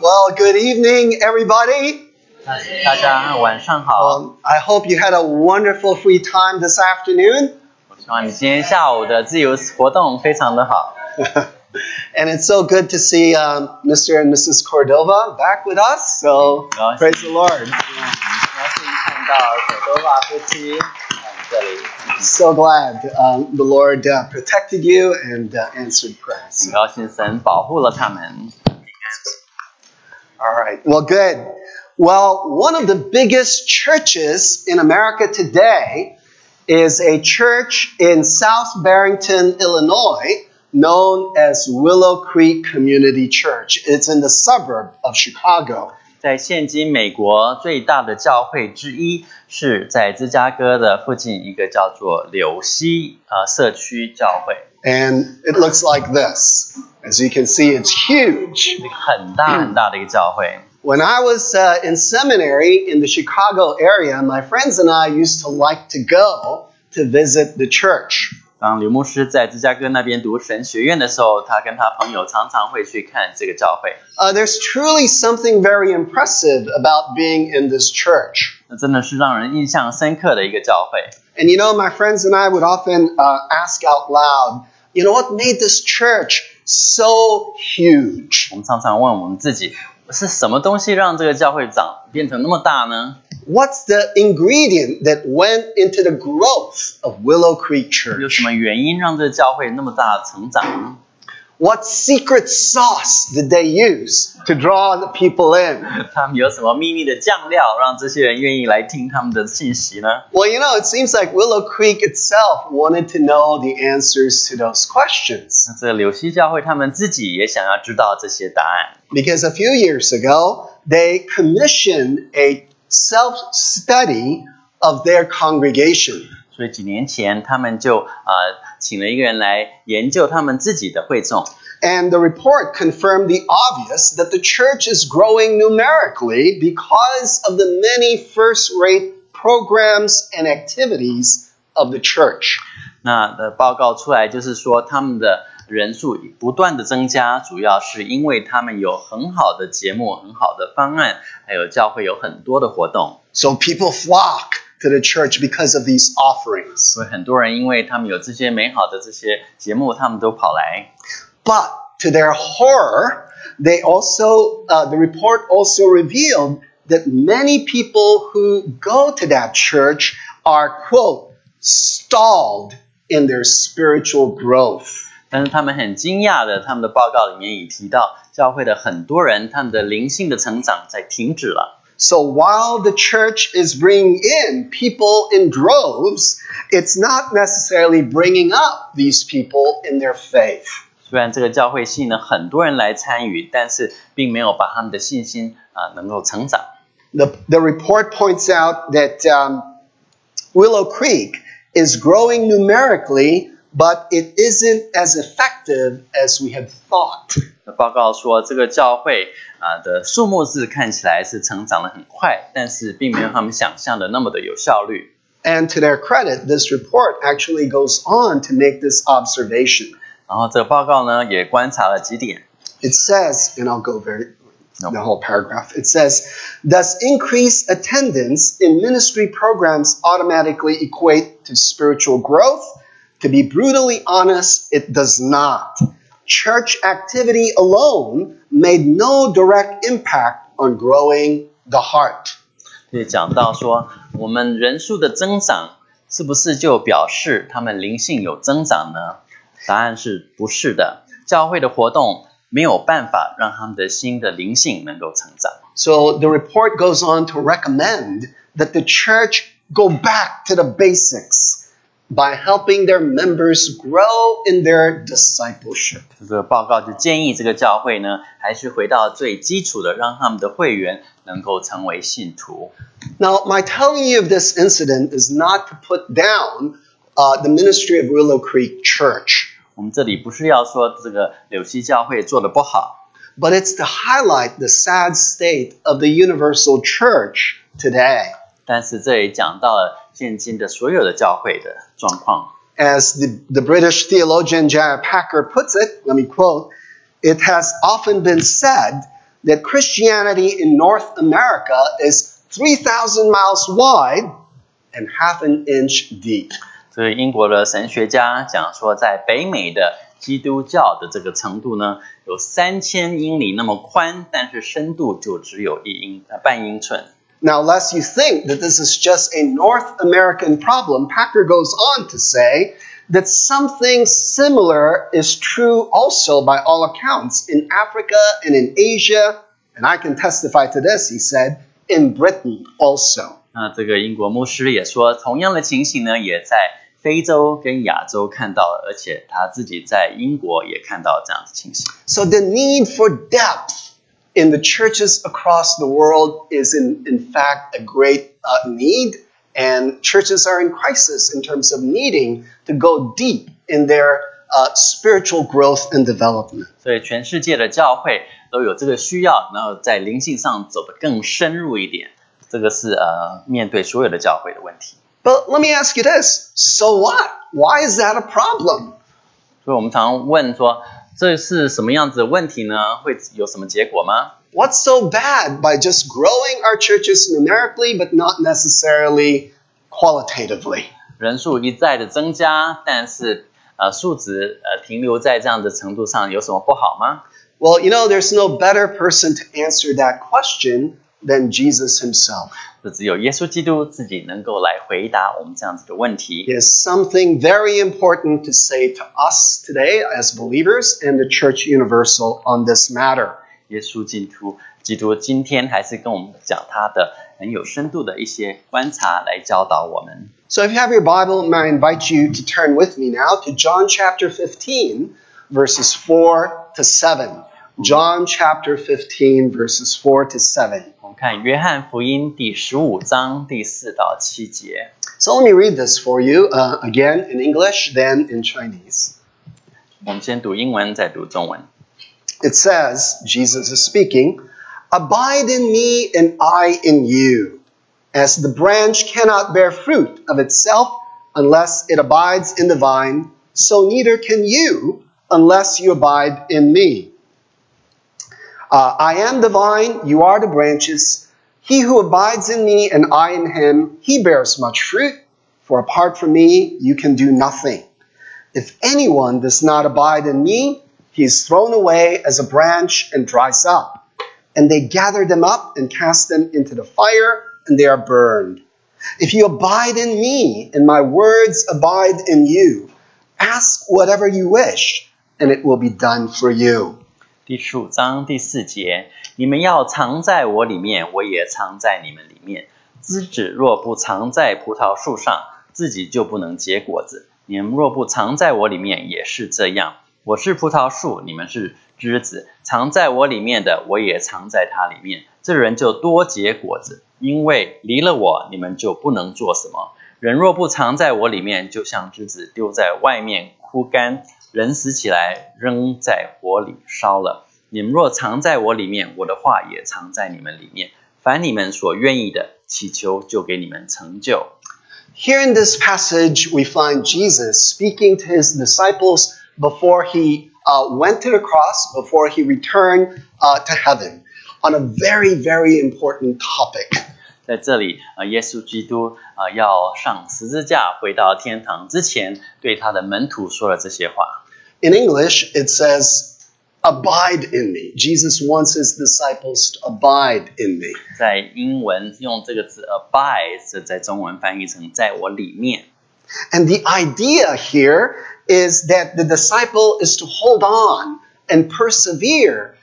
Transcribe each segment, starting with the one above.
Well, good evening, everybody. 大家晚上好。 I hope you had a wonderful free time this afternoon. 我希望你今天下午的自由活动非常的好。 And it's so good to see Mr. and Mrs. Cordova back with us. So praise the Lord. 很高兴看到Cordova夫妻这里。 So glad the Lord protected you and answered prayers. 很高兴神保护了他们。 All right. Well, good. Well, one of the biggest churches in America today is a church in South Barrington, Illinois, known as Willow Creek Community Church. It's in the suburb of Chicago. 在现今美国最大的教会之一是在芝加哥的附近一个叫做柳溪社区教会。 And it looks like this. As you can see, it's huge. 很大很大的一个教会。 When I was in seminary in the Chicago area, my friends and I used to like to go to visit the church. 当刘牧师在芝加哥那边读神学院的时候，他跟他朋友常常会去看这个教会。 There's truly something very impressive about being in this church. 那真的是让人印象深刻的一个教会。 And you know, my friends and I would often ask out loud, you know, what made this church so huge? 我们常常问我们自己，是什么东西让这个教会变成那么大呢？ What's the ingredient that went into the growth of Willow Creek 有 Church? 什么原因让这个教会那么大的成长呢？ What secret sauce did they use to draw the people in? 他们有什么秘密的酱料，让这些人愿意来听他们的信息呢？ Well, you know, it seems like Willow Creek itself wanted to know the answers to those questions. 那这个柳溪教会他们自己也想要知道这些答案。 Because a few years ago, they commissioned a self-study of their congregation. 所以几年前，他们就请了一个人来研究他们自己的会众。 And the report confirmed the obvious that the church is growing numerically because of the many first-rate programs and activities of the church. 那的报告出来就是说，他们的人数不断的增加，主要是因为他们有很好的节目、很好的方案，还有教会有很多的活动。 So people flock to the church because of these offerings. 所以很多人因为他们有这些美好的这些节目，他们都跑来。 But to their horror, the report also revealed that many people who go to that church are, quote, stalled in their spiritual growth. 但是他们很惊讶的，他们的报告里面也提到，教会的很多人，他们的灵性的成长在停止了。 So while the church is bringing in people in droves, it's not necessarily bringing up these people in their faith. 虽然这个教会吸引了很多人来参与，但是并没有把他们的信心能够成长。 The report points out that Willow Creek is growing numerically, but it isn't as effective as we had thought. 报告说，这个教会的数目字看起来是成长得很快，但是并没有他们想象的那么的有效率。 And to their credit, this report actually goes on to make this observation. 然后这个报告呢，也观察了几点。 It says, and I'll go the whole paragraph. It says, does increased attendance in ministry programs automatically equate to spiritual growth? To be brutally honest, it does not. Church activity alone made no direct impact on growing the heart. 所以讲到说，我们人数的增长是不是就表示他们灵性有增长呢？答案是不是的。教会的活动没有办法让他们的心的灵性能够成长。 So the report goes on to recommend that the church go back to the basics by helping their members grow in their discipleship. 这个报告就建议这个教会呢，还是回到最基础的，让他们的会员能够成为信徒。 Now, my telling you of this incident is not to put down the ministry of Willow Creek Church. 我们这里不是要说这个柳溪教会做得不好， But it's to highlight the sad state of the universal church today. 但是这里讲到了现今的所有的教会的状况。 As the British theologian J.I. Packer puts it, let me quote, it has often been said that Christianity in North America is 3,000 miles wide and half an inch deep. 所以英国的神学家讲说，在北美的基督教的这个程度呢，有3000英里那么宽，但是深度就只有半英寸。 Now, lest you think that this is just a North American problem, Packer goes on to say that something similar is true also by all accounts in Africa and in Asia, and I can testify to this, he said, in Britain also. 那这个英国牧师也说，同样的情形呢，也在非洲跟亚洲看到了，而且他自己在英国也看到这样的情形。 So the need for depth in the churches across the world is in fact a great need, and churches are in crisis in terms of needing to go deep in their spiritual growth and development. 所以全世界的教会都有这个需要，然后在灵性上走得更深入一点，这个是面对所有的教会的问题。 But let me ask you this, so what? Why is that a problem? 所以我们常问说，这是什么样子的问题呢？会有什么结果吗？ What's so bad by just growing our churches numerically but not necessarily qualitatively? 人数一再的增加，但是数值停留在这样的程度上，有什么不好吗？ Well, you know, there's no better person to answer that question than Jesus himself. 这只有耶稣基督自己能够来回答我们这样子的问题。 He has something very important to say to us today as believers and the Church Universal on this matter. 耶稣基督今天还是跟我们讲他的很有深度的一些观察来教导我们。 So if you have your Bible, may I invite you to turn with me now to John chapter 15, verses 4 to 7. John chapter 15, verses 4 to 7. 我们看约翰福音第15章第4到7节。 So let me read this for you, again in English, then in Chinese. 我们先读英文，再读中文。 It says, Jesus is speaking, "Abide in me and I in you. As the branch cannot bear fruit of itself unless it abides in the vine, so neither can you unless you abide in me. I am the vine, you are the branches. He who abides in me and I in him, he bears much fruit, for apart from me you can do nothing. If anyone does not abide in me, he is thrown away as a branch and dries up. And they gather them up and cast them into the fire, and they are burned. If you abide in me, and my words abide in you, ask whatever you wish, and it will be done for you." 第15章第4节，你们要藏在我里面，我也藏在你们里面。枝子若不藏在葡萄树上，自己就不能结果子。你们若不藏在我里面，也是这样。我是葡萄树，你们是枝子，藏在我里面的，我也藏在他里面。这人就多结果子，因为离了我，你们就不能做什么。人若不藏在我里面，就像枝子丢在外面枯干，人死起来扔在火里烧了。你们若藏在我里面，我的话也藏在你们里面。凡你们所愿意的，祈求就给你们成就。 Here in this passage, we find Jesus speaking to his disciples before he went to the cross, before he returned to heaven, on a very, very important topic. 在这里，耶稣基督要上十字架回到天堂之前，对他的门徒说了这些话。 In English, it says, "Abide in me." Jesus wants his disciples to abide in me. 在英文用这个字 abide， 在中文翻译成在我里面。 And the idea here is that the disciple is to hold on and persevere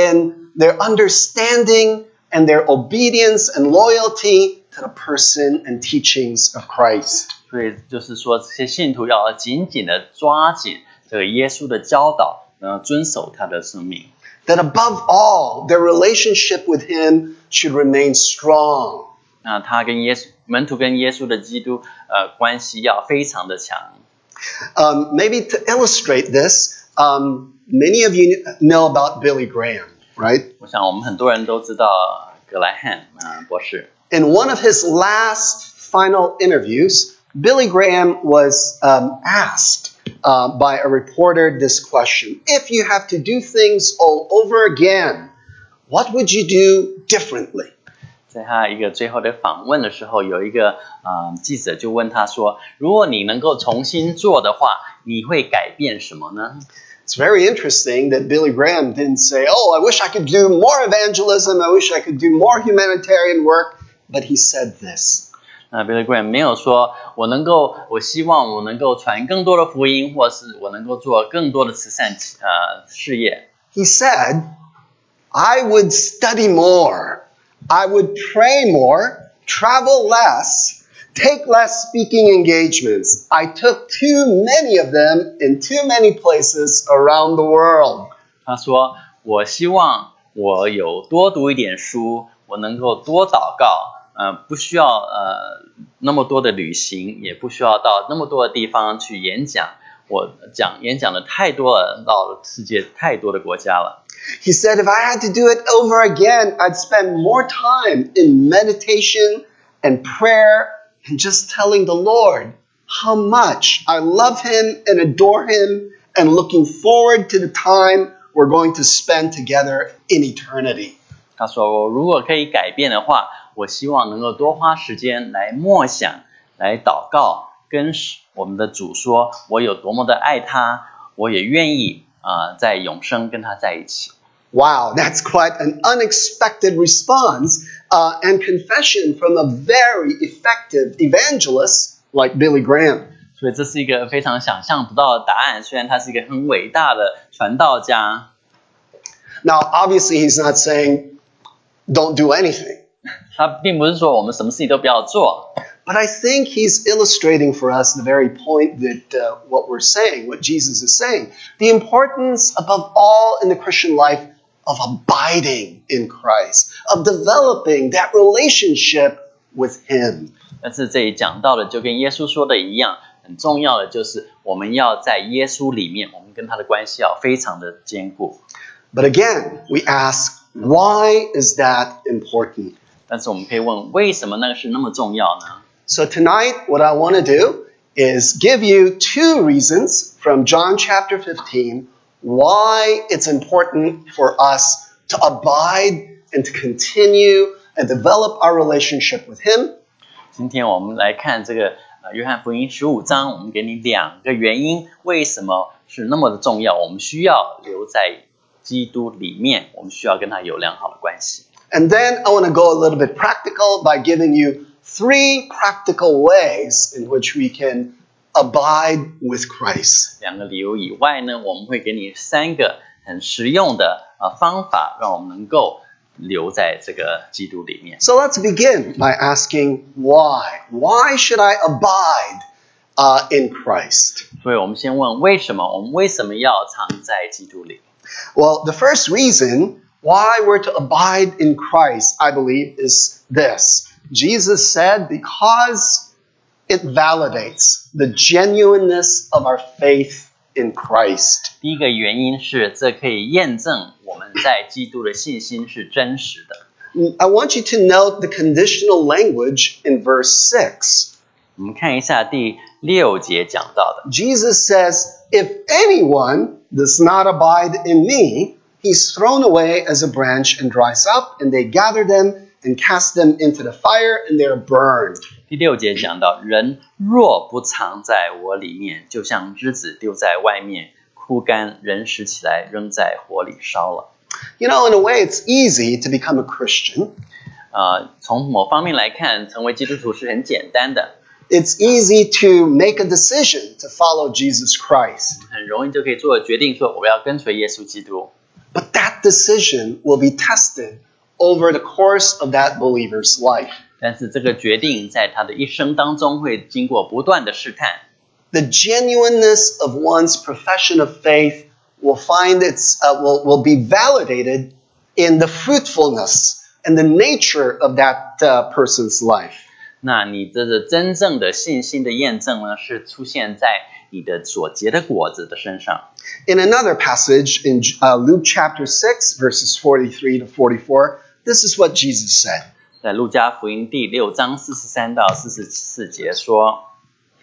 in their understanding and their obedience and loyalty to the person and teachings of Christ. 所以就是说，这些信徒要紧紧的抓紧这个耶稣的教导，遵守他的生命。 That above all, their relationship with him should remain strong. 那他跟门徒跟耶稣的基督关系要非常的强。 Maybe to illustrate this, many of you know about Billy Graham, right? 我想我们很多人都知道格莱汉博士。 In one of his last final interviews, Billy Graham was asked by a reporter this question: if you have to do things all over again, what would you do differently? 在他一个最后的访问的时候，有一个记者就问他说：“如果你能够重新做的话，你会改变什么呢？” It's very interesting that Billy Graham didn't say, "Oh, I wish I could do more evangelism. I wish I could do more humanitarian work." But he said this. Billy Graham 没有说我希望我能够传更多的福音，或是我能够做更多的慈善事业。 He said, "I would study more. I would pray more, travel less, take less speaking engagements. I took too many of them in too many places around the world." 他说：“我希望我有多读一点书，我能够多祷告，不需要那么多的旅行，也不需要到那么多的地方去演讲。我演讲的太多了，到了世界太多的国家了。” He said, "If I had to do it over again, I'd spend more time in meditation and prayer and just telling the Lord how much I love Him and adore Him and looking forward to the time we're going to spend together in eternity." 他说：“我如果可以改变的话，我希望能够多花时间来默想，来祷告，跟我们的主说，我有多么的爱他，我也愿意在永生跟他在一起。” Wow, that's quite an unexpected response and confession from a very effective evangelist like Billy Graham. 所以这是一个非常想象不到的答案，虽然他是一个很伟大的传道家。 Now, obviously, he's not saying don't do anything. 他并不是说我们什么事情都不要做。 But I think he's illustrating for us the very point that what we're saying, what Jesus is saying, the importance above all in the Christian life of abiding in Christ, of developing that relationship with Him. 但是这里讲到的就跟耶稣说的一样，很重要的就是我们要在耶稣里面，我们跟他的关系要非常的坚固。 But again, we ask, why is that important? 但是我们可以问，为什么那个是那么重要呢？ So tonight, what I want to do is give you two reasons from John chapter 15 why it's important for us to abide and to continue and develop our relationship with Him. 今天我们来看这个约翰福音15章，我们给你两个原因，为什么是那么的重要？我们需要留在基督里面，我们需要跟他有良好的关系。 And then I want to go a little bit practical by giving you 3 practical ways in which we can abide with Christ. 两个理由以外呢，我们会给你3个很实用的方法，让我们能够留在这个基督里面。 So let's begin by asking why. Why should I abide in Christ? 所以我们先问为什么？我们为什么要藏在基督里？ Well, the first reason why we're to abide in Christ, I believe, is this. Jesus said, because it validates the genuineness of our faith in Christ. 第一个原因是，这可以验证我们在基督的信心是真实的。 I want you to note the conditional language in verse 6. 我们看一下第6节讲到的。 Jesus says, if anyone does not abide in me, he's thrown away as a branch and dries up, and they gather them and cast them into the fire, and they are burned. 第6节讲到，人若不藏在我里面，就像枝子丢在外面，枯干，人拾起来扔在火里烧了。 You know, in a way, it's easy to become a Christian. 从某方面来看，成为基督徒是很简单的。 It's easy to make a decision to follow Jesus Christ. 很容易就可以做决定，说我要跟随耶稣基督。 But that decision will be tested over the course of that believer's life. 但是这个决定在他的一生当中会经过不断的试探。 The genuineness of one's profession of faith will will be validated in the fruitfulness and the nature of that person's life. 那你这个真正的信心的验证呢，是出现在你的所结的果子的身上。 In another passage in Luke chapter 6, verses 43 to 44, this is what Jesus said. 在路加福音第6章43到44节说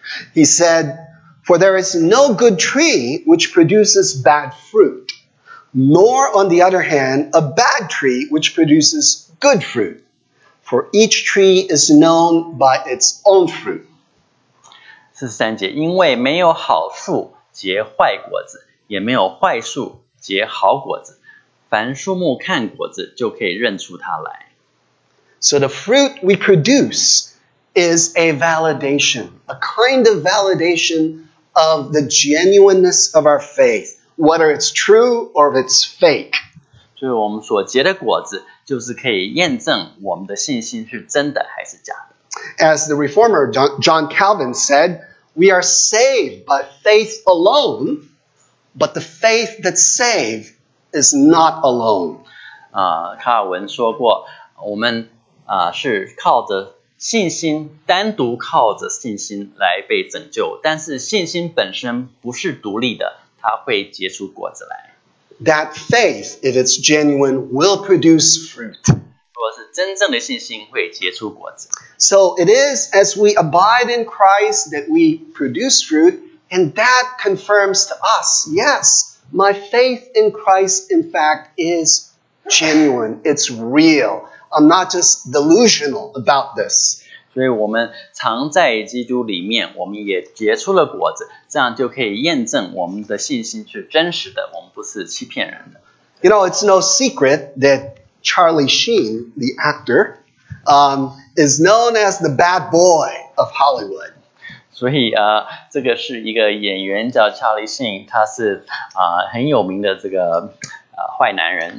He said, "For there is no good tree which produces bad fruit, nor on the other hand a bad tree which produces good fruit. For each tree is known by its own fruit. 43节，因为没有好树结坏果子，也没有坏树结好果子。凡树木看果子，就可以认出它来。 So the fruit we produce is a validation, a kind of validation of the genuineness of our faith, whether it's true or if it's fake. 就是我们所结的果子，就是可以验证我们的信心是真的还是假的。 As the reformer John Calvin said, we are saved by faith alone, but the faith that saves is not alone. 卡尔文说过，我们是靠着信心，单独靠着信心来被拯救，但是信心本身不是独立的，它会结出果子来。 That faith, if it's genuine, will produce fruit. 如果是真正的信心，会结出果子。 So it is as we abide in Christ that we produce fruit, and that confirms to us, yes, my faith in Christ, in fact, is genuine. It's real. I'm not just delusional about this. 所以我们常在基督里面，我们也结出了果子，这样就可以验证我们的信心是真实的，我们不是欺骗人的。 You know, it's no secret that Charlie Sheen, the actor, is known as the bad boy of Hollywood. 所以这个是一个演员叫 Charlie Sheen， 他是很有名的这个坏男人。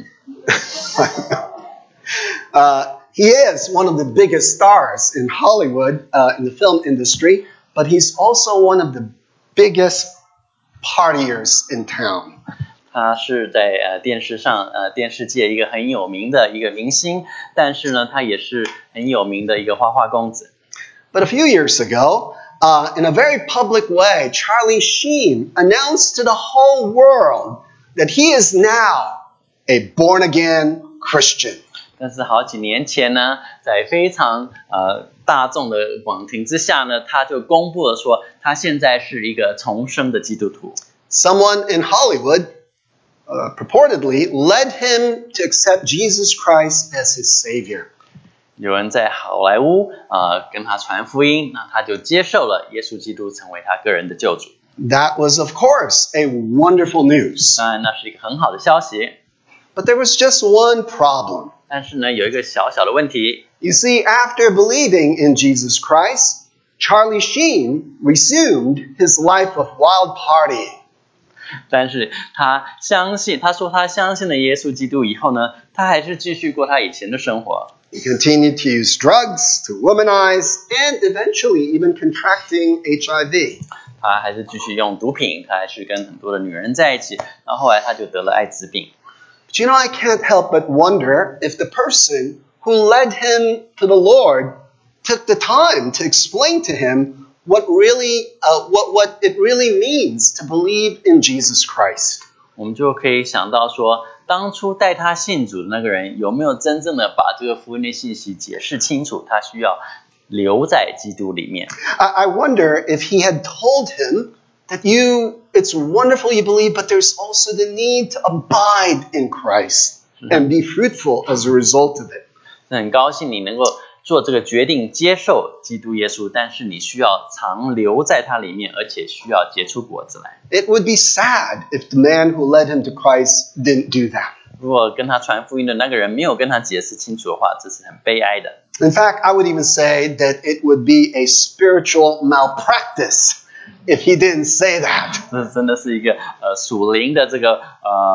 He is one of the biggest stars in Hollywood, in the film industry, but he's also one of the biggest partiers in town. 他是在电视上电视界一个很有名的一个明星，但是呢，他也是很有名的一个花花公子。 But a few years ago, in a very public way, Charlie Sheen announced to the whole world that he is now a born-again Christian. 但是好几年前呢，在非常大众的广庭之下呢，他就公布了说，他现在是一个重生的基督徒。 Someone in Hollywood purportedly led him to accept Jesus Christ as his Savior. 有人在好莱坞跟他传福音，那他就接受了耶稣基督成为他个人的救主。 That was, of course, a wonderful news. 当然，那是一个很好的消息。 But there was just one problem. 但是呢，有一个小小的问题。 You see, after believing in Jesus Christ, Charlie Sheen resumed his life of wild partying. 但是他说他相信了耶稣基督以后呢，他还是继续过他以前的生活。 He continued to use drugs, to womanize, and eventually even contracting HIV. 他还是继续用毒品，他还是跟很多的女人在一起，然后后来他就得了艾滋病。 But you know, I can't help but wonder if the person who led him to the Lord took the time to explain to him what it really means to believe in Jesus Christ. 我们就可以想到说，当初带他信主的那个人有没有真正的把这个福音的信息解释清楚？他需要留在基督里面。 I wonder if he had told him that it's wonderful you believe, but there's also the need to abide in Christ and be fruitful as a result of it. 很高兴你能够做这个决定，接受基督耶稣，但是你需要常留在他里面，而且需要结出果子来。 It would be sad if the man who led him to Christ didn't do that. 如果跟他传福音的那个人没有跟他解释清楚的话，这是很悲哀的。 In fact, I would even say that it would be a spiritual malpractice if he didn't say that. 这真的是一个属灵的这个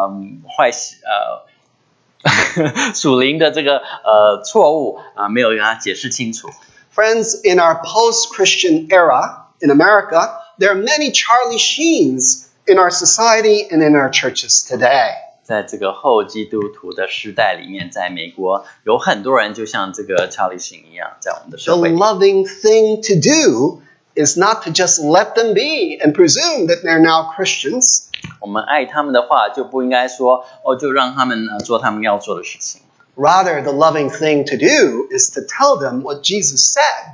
属灵的这个错误没有跟他解释清楚。 Friends, in our post-Christian era in America, there are many Charlie Sheens in our society and in our churches today. 在这个后基督徒的时代里面，在美国有很多人就像这个Charlie Sheen一样，在我们的社 The 会里。 loving thing to do is not to just let them be and presume that they're now Christians. 我们爱他们的话，就不应该说就让他们做他们要做的事情。 Rather, the loving thing to do is to tell them what Jesus said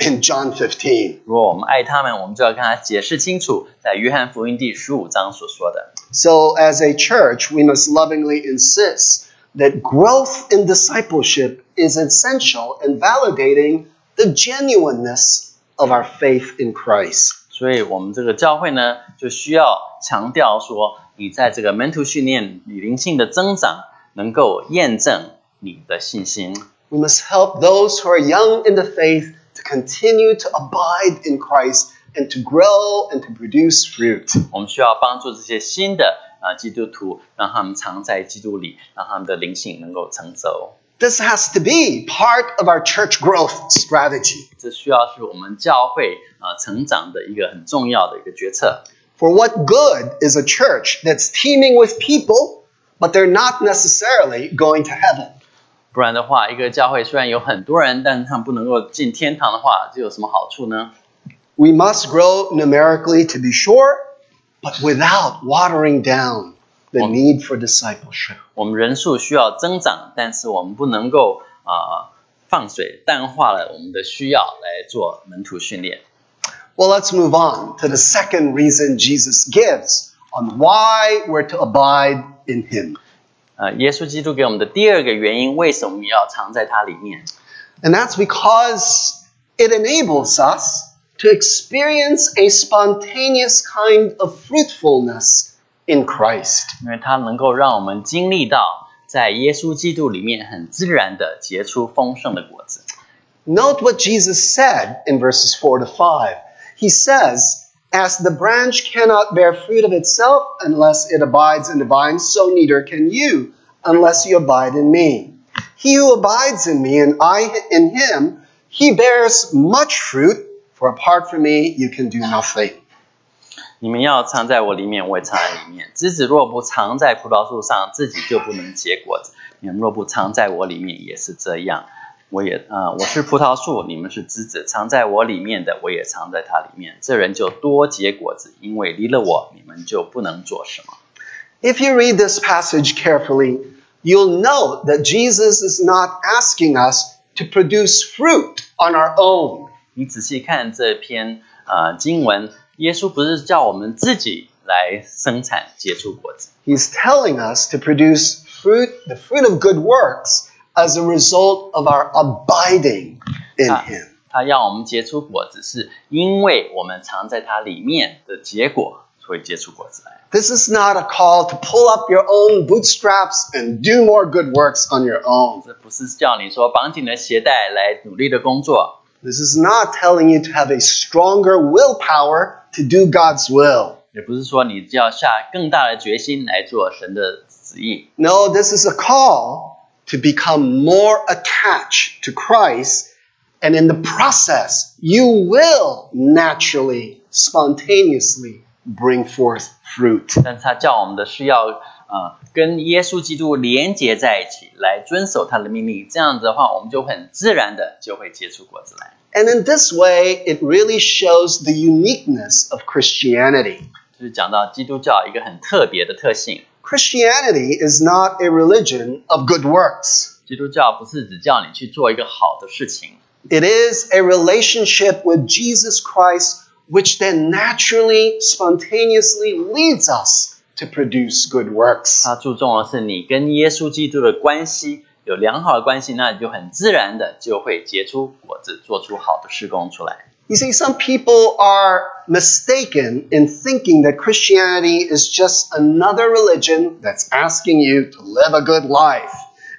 in John 15. 如果我们爱他们，我们就要跟他解释清楚，在约翰福音第15章所说的。 So as a church, we must lovingly insist that growth in discipleship is essential in validating the genuineness of our faith in Christ. 所以我们这个教会呢，就需要强调说，你在这个门徒训练、你灵性的增长，能够验证你的信心。 We must help those who are young in the faith to continue to abide in Christ and to grow and to produce fruit. 我们需要帮助这些新的基督徒，让他们常在基督里，让他们的灵性能够成熟。 This has to be part of our church growth strategy. 这需要是我们教会成长的一个很重要的一个决策。 For what good is a church that's teeming with people, but they're not necessarily going to heaven? 不然的话，一个教会虽然有很多人，但是他们不能够进天堂的话，这有什么好处呢？ We must grow numerically to be sure, but without watering down the need for discipleship. 我们人数需要增长，但是我们不能够放水淡化了我们的需要来做门徒训练。 Well, let's move on to the second reason Jesus gives on why we're to abide in Him. 耶稣基督给我们的第二个原因，为什么我们要藏在他里面？ And that's because it enables us to experience a spontaneous kind of fruitfulness in Christ. 因为它能够让我们经历到在耶稣基督里面很自然的结出丰盛的果子。 Note what Jesus said in verses 4 to 5. He says, "As the branch cannot bear fruit of itself unless it abides in the vine, so neither can you unless you abide in me. He who abides in me and I in him, he bears much fruit, for apart from me you can do nothing." 你们要藏在我里面，我也藏在里面。枝子若不藏在葡萄树上，自己就不能结果子。你们若不藏在我里面，也是这样。我是葡萄树，你们是枝子，藏在我里面的，我也藏在他里面。这人就多结果子，因为离了我，你们就不能做什么。 If you read this passage carefully, you'll note that Jesus is not asking us to produce fruit on our own. 你仔细看这篇经文，耶稣不是叫我们自己来生产结出果子。 He's telling us to produce fruit, the fruit of good works, as a result of our abiding in Him. 他要我们结出果子，是因为我们藏在他里面的结果，所以结出果子来。 This is not a call to pull up your own bootstraps and do more good works on your own. 这不是叫你说绑紧了鞋带来努力的工作。 This is not telling you to have a stronger willpower to do God's will. 也不是说你就要下更大的决心来做神的旨意。 No, this is a call to become more attached to Christ, and in the process, you will naturally, spontaneously bring forth fruit. 但他叫我们的是要跟耶稣基督连结在一起，来遵守他的命令。这样子的话，我们就很自然的就会结出果子来。 And in this way, it really shows the uniqueness of Christianity. 就是讲到基督教一个很特别的特性。 Christianity is not a religion of good works. 基督教不是只叫你去做一个好的事情， It is a relationship with Jesus Christ, which then naturally, spontaneously leads us to produce good works. 它注重的是你跟耶稣基督的关系，有良好的关系，那你就很自然的就会结出果子，做出好的事工出来。 You see, some people are mistaken in thinking that Christianity is just another religion that's asking you to live a good life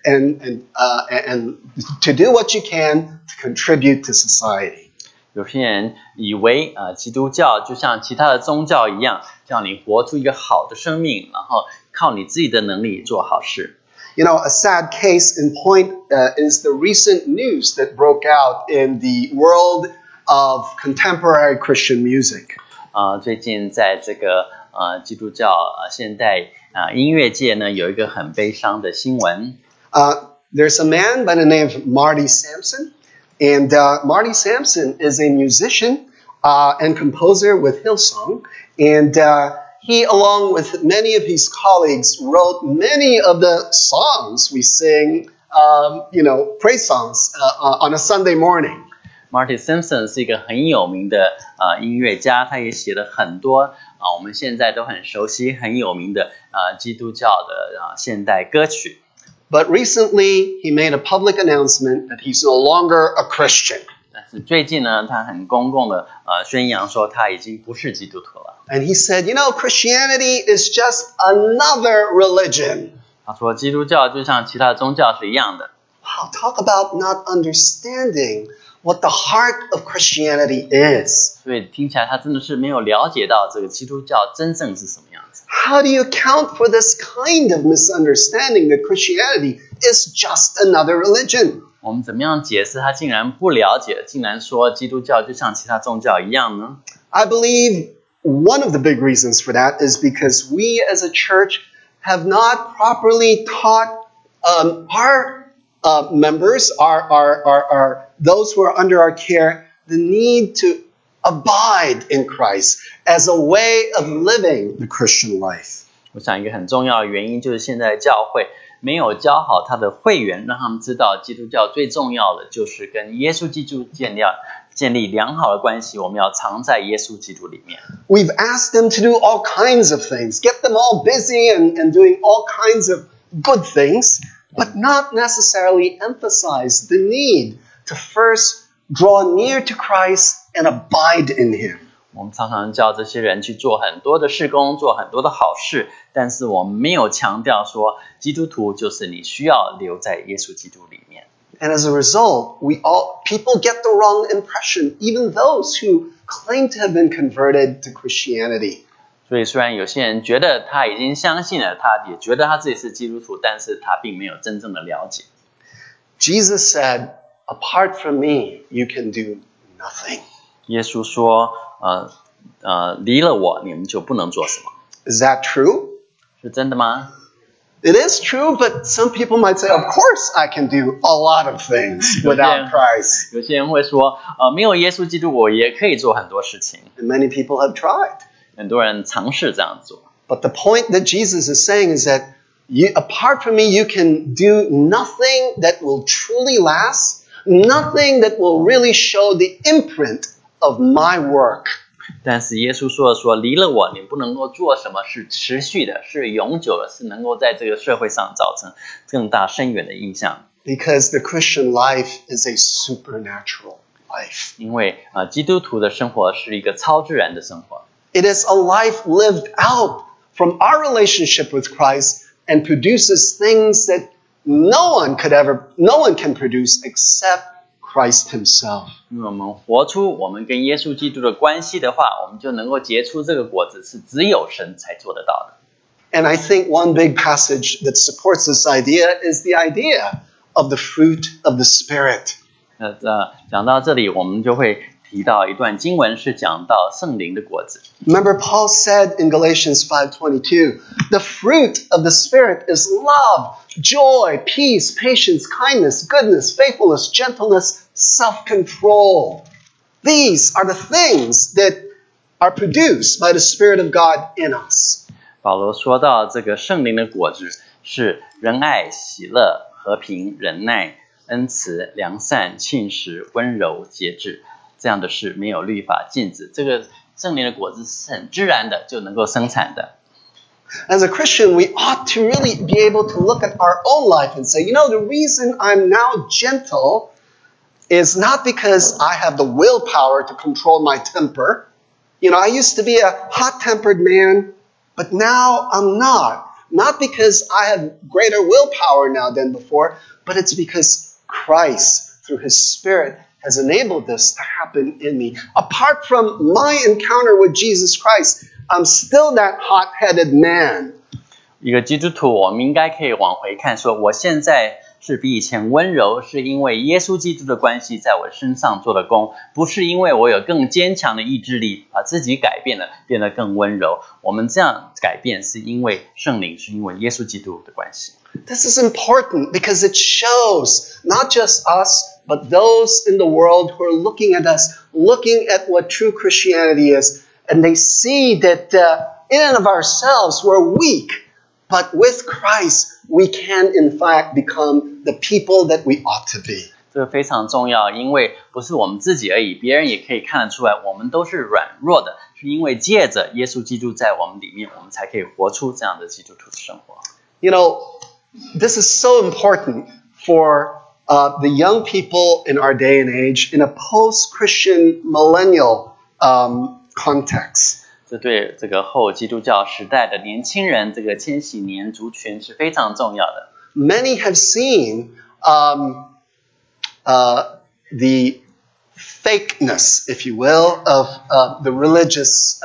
and to do what you can to contribute to society. 有些人以为基督教就像其他的宗教一样，叫你活出一个好的生命，然后靠你自己的能力做好事。 You know, a sad case in point is the recent news that broke out in the world of contemporary Christian music. 最近在这个基督教现代音乐界呢，有一个很悲伤的新闻。 There's a man by the name of Marty Sampson, and Marty Sampson is a musician and composer with Hillsong, and he, along with many of his colleagues, wrote many of the songs we sing, praise songs on a Sunday morning. Marty Simpson 是一个很有名的音乐家，他也写了很多我们现在都很熟悉、很有名的基督教的现代歌曲。 But recently, he made a public announcement that he's no longer a Christian. 但是最近呢，他很公共的宣扬说他已经不是基督徒了。 And he said, Christianity is just another religion. 他说基督教就像其他宗教是一样的。 Wow, talk about not understanding what the heart of Christianity is. 所以听起来他真的是没有了解到这个基督教真正是什么样子。 How do you account for this kind of misunderstanding that Christianity is just another religion? 我们怎么样解释他竟然不了解，竟然说基督教就像其他宗教一样呢？ I believe one of the big reasons for that is because we as a church have not properly taught our members, our those who are under our care, the need to abide in Christ as a way of living the Christian life. 我想一个很重要的原因就是现在教会没有教好他的会员，让他们知道基督教最重要的就是跟耶稣基督建立良好的关系，我们要常在耶稣基督里面。 We've asked them to do all kinds of things, get them all busy and doing all kinds of good things, but not necessarily emphasize the need to first draw near to Christ and abide in Him. 我们常常叫这些人去做很多的事工，做很多的好事，但是我们没有强调说基督徒就是你需要留在耶稣基督里面。 And as a result, people get the wrong impression, even those who claim to have been converted to Christianity. 所以虽然有些人觉得他已经相信了，他也觉得他自己是基督徒，但是他并没有真正的了解。 Jesus said, apart from me, you can do nothing. 耶稣说离了我你们就不能做什么。 Is that true? 是真的吗？ It is true, but some people might say, of course I can do a lot of things without Christ. 有些人会说没有耶稣基督我也可以做很多事情。 And many people have tried. 很多人尝试这样做。 But the point that Jesus is saying is that apart from me, you can do nothing that will truly last, nothing that will really show the imprint of my work. 但是耶稣说离了我你不能够做什么是持续的，是永久的，是能够在这个社会上造成更大深远的影响。 Because the Christian life is a supernatural life. 因为基督徒的生活是一个超自然的生活。 It is a life lived out from our relationship with Christ and produces things that no one can produce except Christ Himself. 因为我们活出我们跟耶稣基督的关系的话，我们就能够结出这个果子，是只有神才做得到的。 And I think one big passage that supports this idea is the idea of the fruit of the Spirit. 讲到这里，我们就会提到一段经文，是讲到圣灵的果子。 Remember, Paul said in Galatians 5:22, the fruit of the Spirit is love, joy, peace, patience, kindness, goodness, faithfulness, gentleness, self-control. These are the things that are produced by the Spirit of God in us. 保罗说到这个圣灵的果子是仁爱、喜乐、和平、忍耐、恩慈、良善、信实、温柔、节制，这样的事没有律法禁止。这个圣灵的果子是很自然的就能够生产的。 As a Christian, we ought to really be able to look at our own life and say, the reason I'm now gentle is not because I have the willpower to control my temper. I used to be a hot-tempered man, but now I'm not. Not because I have greater willpower now than before, but it's because Christ, through His Spirit, has enabled this to happen in me. Apart from my encounter with Jesus Christ, I'm still that hot-headed man. 一个基督徒，我们应该可以往回看，说我现在是比以前温柔，是因为耶稣基督的关系在我身上做的工，不是因为我有更坚强的意志力，把自己改变了，变得更温柔。我们这样改变是因为圣灵，是因为耶稣基督的关系。 This is important because it shows not just us, but those in the world who are looking at us, looking at what true Christianity is, and they see that in and of ourselves we're weak, but with Christ we can in fact become the people that we ought to be. 这个非常重要，因为不是我们自己而已，别人也可以看得出来，我们都是软弱的，是因为借着耶稣基督在我们里面，我们才可以活出这样的基督徒的生活。 You know, this is so important for the young people in our day and age in a post-Christian millennial context. 这对这个后基督教时代的年轻人，这个千禧年族群是非常重要的。 Many have seen the fakeness, if you will, of the religious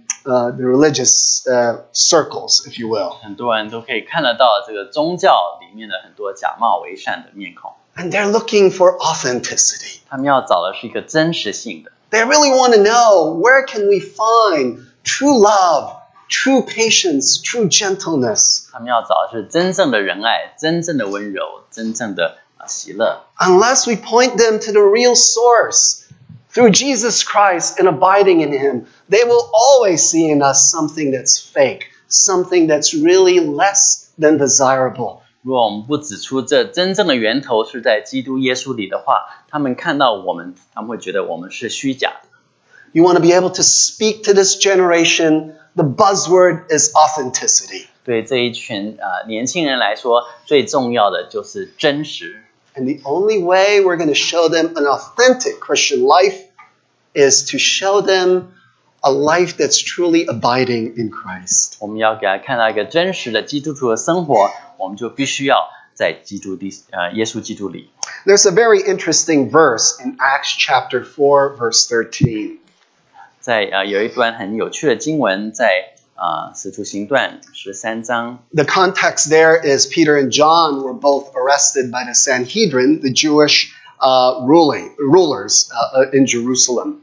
circles, if you will. 很多人都可以看得到这个宗教里面的很多假冒伪善的面孔。 And they're looking for authenticity. 他们要找的是一个真实性的。 They really want to know, where can we find true love, true patience, true gentleness? 他们要找的是真正的仁爱，真正的温柔，真正的喜乐。 Unless we point them to the real source, through Jesus Christ and abiding in Him, they will always see in us something that's fake, something that's really less than desirable. 如果我们不指出这真正的源头是在基督耶稣里的话，他们看到我们，他们会觉得我们是虚假的。 You want to be able to speak to this generation, the buzzword is authenticity. 对这一群年轻人来说，最重要的就是真实。 And the only way we're going to show them an authentic Christian life is to show them a life that's truly abiding in Christ. 我们要给他看到一个真实的基督徒的生活，我们就必须要在耶稣基督里。 There's a very interesting verse in Acts chapter 4, verse 13. 在有一段很有趣的经文，在使徒行传13章。 The context there is Peter and John were both arrested by the Sanhedrin, the Jewish rulers in Jerusalem.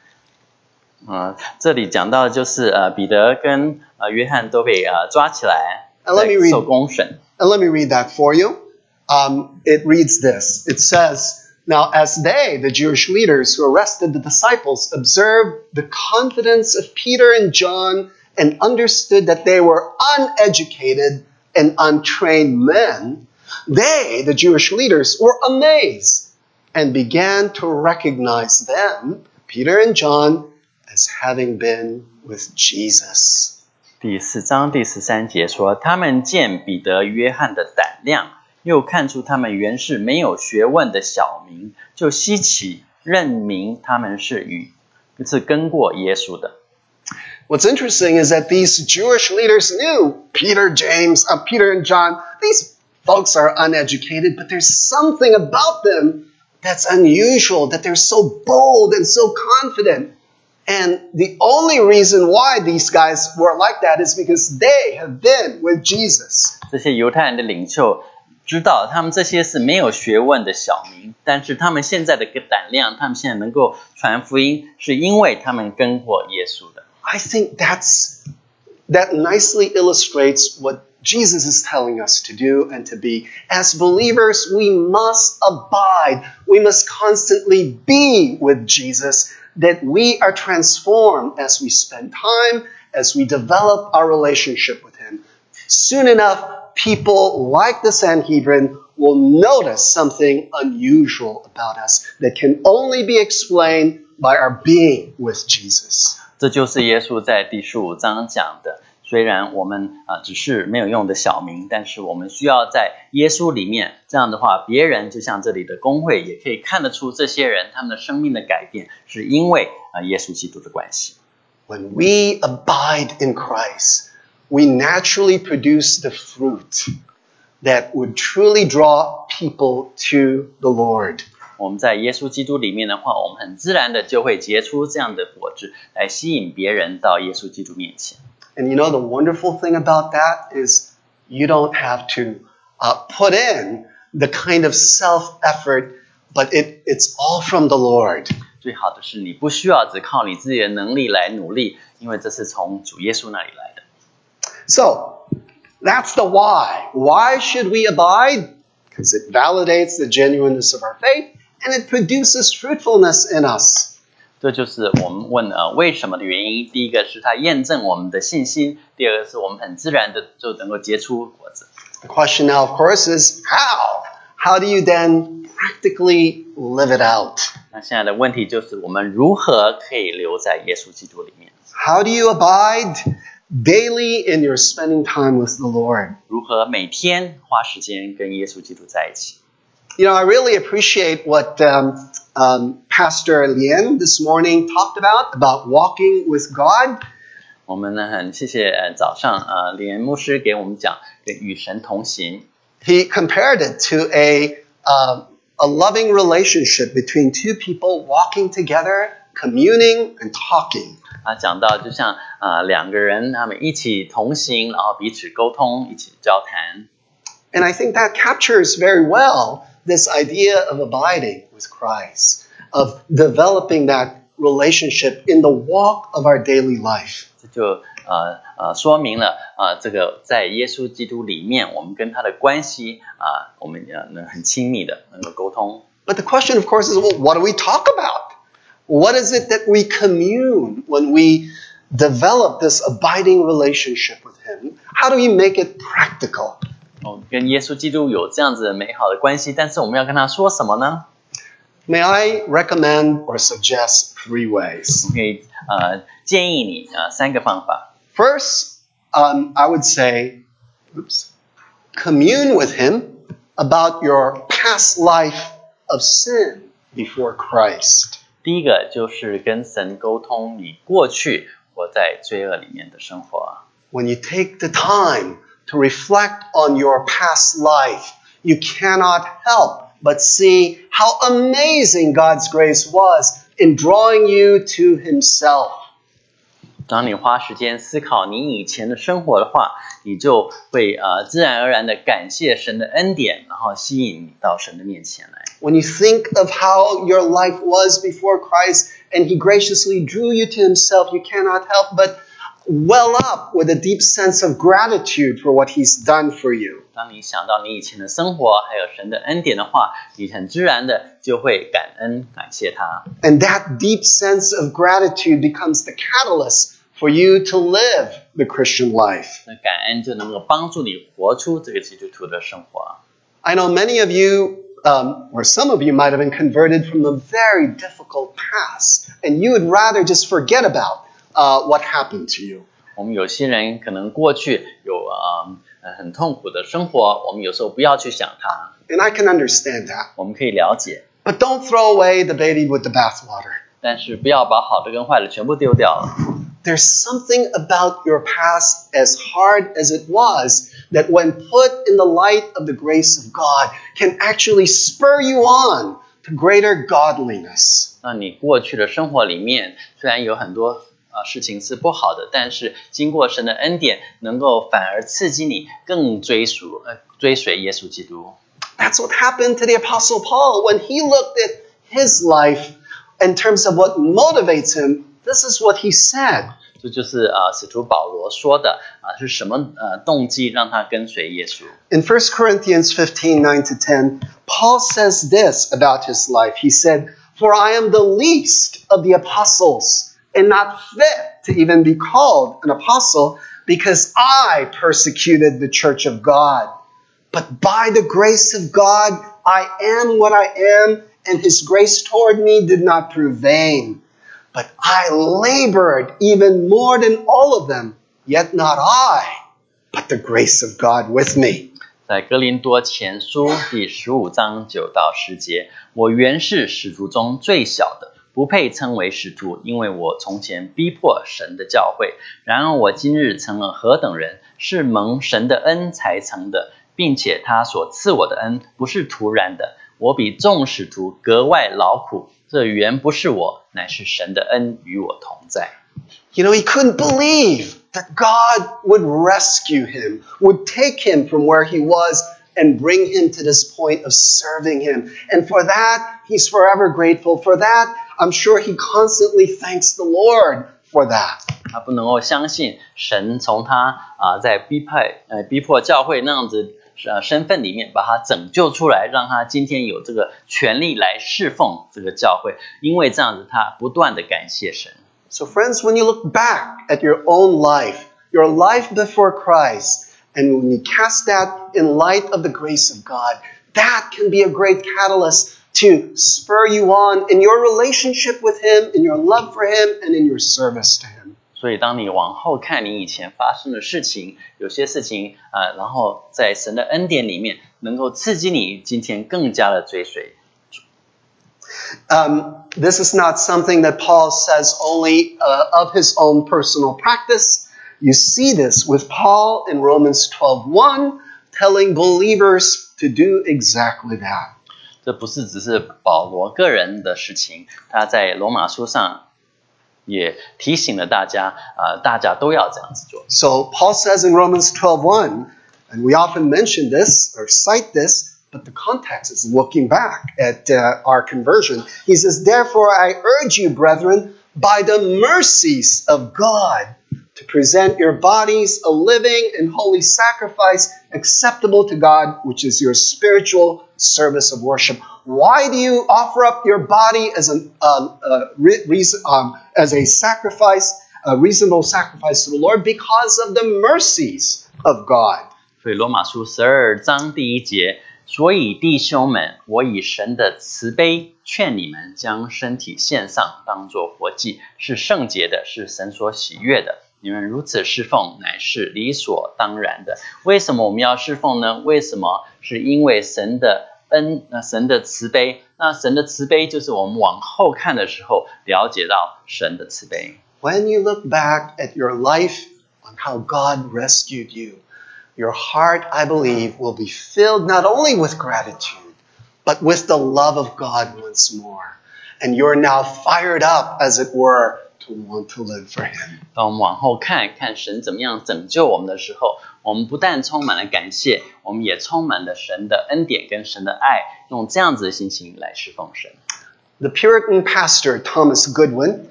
这里讲到的就是彼得跟约翰都被抓起来，受公审。 And let me read that for you. It reads this. It says, Now as they, the Jewish leaders who arrested the disciples, observed the confidence of Peter and John and understood that they were uneducated and untrained men, they, the Jewish leaders, were amazed and began to recognize them, Peter and John, as having been with Jesus. 第4章第13节说，他们见彼得、约翰的胆量，又看出他们原是没有学问的小民，就稀奇，认明他们是跟过耶稣的。 What's interesting is that these Jewish leaders knew Peter and John, these folks are uneducated, but there's something about them that's unusual, that they're so bold and so confident. And the only reason why these guys were like that is because they have been with Jesus. 这些犹太人的领袖知道他们这些是没有学问的小民，但是他们现在的胆量，他们现在能够传福音，是因为他们跟过耶稣的。 I think that nicely illustrates what Jesus is telling us to do and to be. As believers, we must abide. We must constantly be with Jesus, that we are transformed as we spend time, as we develop our relationship with Him. Soon enough, people like the Sanhedrin will notice something unusual about us that can only be explained by our being with Jesus. 这就是耶稣在第15章讲的，虽然我们只是没有用的小民，但是我们需要在耶稣里面，这样的话别人就像这里的公会也可以看得出这些人他们的生命的改变是因为耶稣基督的关系。 When we abide in Christ, we naturally produce the fruit that would truly draw people to the Lord. 我们在耶稣基督里面的话，我们很自然的就会结出这样的果子，来吸引别人到耶稣基督面前。 And you know the wonderful thing about that is you don't have to put in the kind of self-effort, but it's all from the Lord. 最好的是你不需要只靠你自己的能力来努力，因为这是从主耶稣那里来的。 So, that's the why. Why should we abide? Because it validates the genuineness of our faith and it produces fruitfulness in us. 这就是我们问为什么的原因。第一个是它验证我们的信心，第二个是我们很自然的就能够结出果子。 The question now, of course, is how? how do you then practically live it out? 那现在的问题就是我们如何可以留在耶稣基督里面？ How do you abide daily in your spending time with the Lord? 如何每天花时间跟耶稣基督在一起？ You know, I really appreciate what Pastor Lien this morning talked about walking with God. 我们呢很谢谢早上连牧师给我们讲跟与神同行。 He compared it to a loving relationship between two people walking together, communing and talking. 他讲到就像两个人他们一起同行，然后彼此沟通，一起交谈。 And I think that captures very well this idea of abiding with Christ, of developing that relationship in the walk of our daily life. 这就说明了这个在耶稣基督里面，我们跟他的关系我们很亲密的能够沟通。 But the question, of course, is, well, what do we talk about? What is it that we commune when we develop this abiding relationship with Him? How do we make it practical? 跟耶稣基督有这样子美好的关系，但是我们要跟他说什么呢？ May I recommend or suggest 3 ways? 我可以建议你3个方法。 First, I would say, commune with Him about your past life of sin before Christ. 第一个就是跟神沟通你过去活在罪恶里面的生活。 When you take the time to reflect on your past life, you cannot help but see how amazing God's grace was in drawing you to Himself. 当你花时间思考你以前的生活的话，你就会自然而然的感谢神的恩典，然后吸引你到神的面前来。 When you think of how your life was before Christ and He graciously drew you to Himself, you cannot help but well up with a deep sense of gratitude for what He's done for you. 当你想到你以前的生活，还有神的恩典的话，你很自然的就会感恩感谢他。 And that deep sense of gratitude becomes the catalyst for you to live the Christian life. 那感恩就能够帮助你活出这个基督徒的生活。 I know many of you, or some of you might have been converted from a very difficult past, and you would rather just forget about what happened to you. 我们有些人可能过去有很痛苦的生活，我们有时候不要去想它， And I can understand that. 我们可以了解， But don't throw away the baby with the bathwater. 但是不要把好的跟坏的全部丢掉了。 There's something about your past, as hard as it was, that when put in the light of the grace of God, can actually spur you on to greater godliness. 那你过去的生活里面，虽然有很多事情是不好的，但是经过神的恩典，能够反而刺激你更追随耶稣基督。 That's what happened to the Apostle Paul when he looked at his life in terms of what motivates him. This is what he said. 这就是使徒保罗说的是什么动机让他跟随耶稣？ In 1 Corinthians 15, 9-10, Paul says this about his life. He said, "For I am the least of the apostles, and not fit to even be called an apostle, because I persecuted the church of God. But by the grace of God, I am what I am, and His grace toward me did not prove vain. But I labored even more than all of them, yet not I, but the grace of God with me." 在哥林多前书第15章9到10节，我原是使徒中最小的，不配称为使徒，因为我从前逼迫神的教会。然而我今日成了何等人，是蒙神的恩才成的，并且他所赐我的恩不是突然的，我比众使徒格外劳苦，这原不是我，乃是神的恩与我同在。 You know, he couldn't believe that God would rescue him, would take him from where he was and bring him to this point of serving him. And for that, he's forever grateful. For that, I'm sure he constantly thanks the Lord for that. 他不能够相信神从他在逼迫教会那样子身份里面把他拯救出来，让他今天有这个权利来侍奉这个教会，因为这样子他不断的感谢神。 So friends, when you look back at your own life, your life before Christ, and when you cast that in light of the grace of God, that can be a great catalyst to spur you on in your relationship with Him, in your love for Him, and in your service to Him. 所以当你往后看你以前发生的事情，有些事情然后在神的恩典里面能够刺激你今天更加的追随。 This is not something that Paul says only of his own personal practice. You see this with Paul in Romans 12:1, telling believers to do exactly that. 这不是只是保罗个人的事情，他在罗马书上也提醒了大家，大家都要这样子做。 So Paul says in Romans 12:1, and we often mention this or cite this, but the context is looking back at our conversion. He says, "Therefore I urge you, brethren, by the mercies of God, to present your bodies a living and holy sacrifice acceptable to God, which is your spiritual service of worship." Why do you offer up your body as a sacrifice, a reasonable sacrifice to the Lord? Because of the mercies of God. 所以罗马书12章第1节，所以弟兄们，我以神的慈悲劝你们将身体献上，当作活祭，是圣洁的，是神所喜悦的。你们如此侍奉，乃是理所当然的。为什么我们要侍奉呢？为什么？是因为神的神的慈悲。那神的慈悲就是我们往后看的时候了解到神的慈悲。 When you look back at your life on how God rescued you, your heart, I believe, will be filled not only with gratitude, but with the love of God once more. And you're now fired up, as it were, to want to live for Him. 当我们往后看神怎么样拯救我们的时候，我们不但充满了感谢，我们也充满了神的恩典跟神的爱，用这样子的心情来侍奉神。 The Puritan pastor Thomas Goodwin,